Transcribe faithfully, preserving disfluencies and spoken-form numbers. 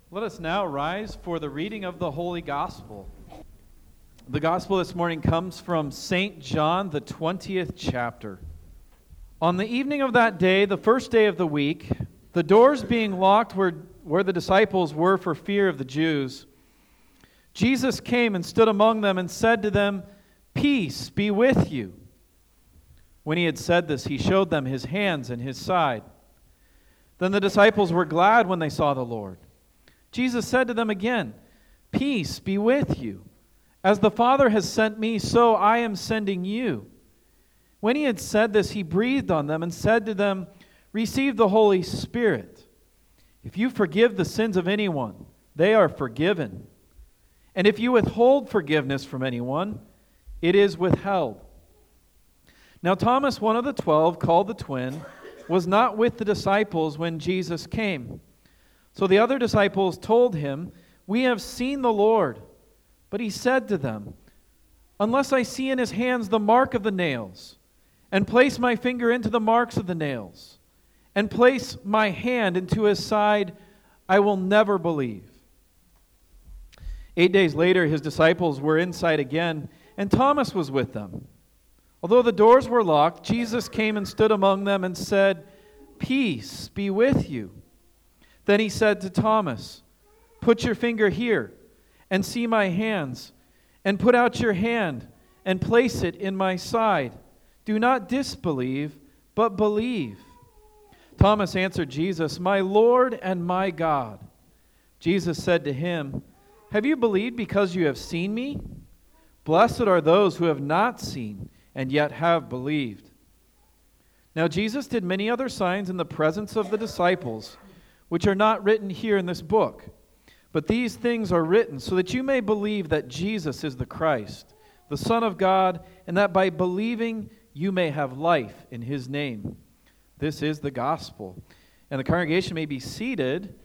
Let us now rise for the reading of the Holy Gospel. The Gospel this morning comes from Saint John, the twentieth chapter. On the evening of that day, the first day of the week, the doors being locked where, where the disciples were for fear of the Jews, Jesus came and stood among them and said to them, "Peace be with you." When he had said this, he showed them his hands and his side. Then the disciples were glad when they saw the Lord. Jesus said to them again, "Peace be with you. As the Father has sent me, so I am sending you." When he had said this, he breathed on them and said to them, "Receive the Holy Spirit. If you forgive the sins of anyone, they are forgiven. And if you withhold forgiveness from anyone, it is withheld." Now Thomas, one of the twelve, called the twin, was not with the disciples when Jesus came. So the other disciples told him, "We have seen the Lord." But he said to them, "Unless I see in his hands the mark of the nails, and place my finger into the marks of the nails, and place my hand into his side, I will never believe." Eight days later, his disciples were inside again, and Thomas was with them. Although the doors were locked, Jesus came and stood among them and said, "Peace be with you." Then he said to Thomas, "Put your finger here and see my hands, and put out your hand and place it in my side. Do not disbelieve, but believe." Thomas answered Jesus, "My Lord and my God." Jesus said to him, "Have you believed because you have seen me? Blessed are those who have not seen and yet have believed." Now Jesus did many other signs in the presence of the disciples, which are not written here in this book. But these things are written so that you may believe that Jesus is the Christ, the Son of God, and that by believing you may have life in his name. This is the gospel. And the congregation may be seated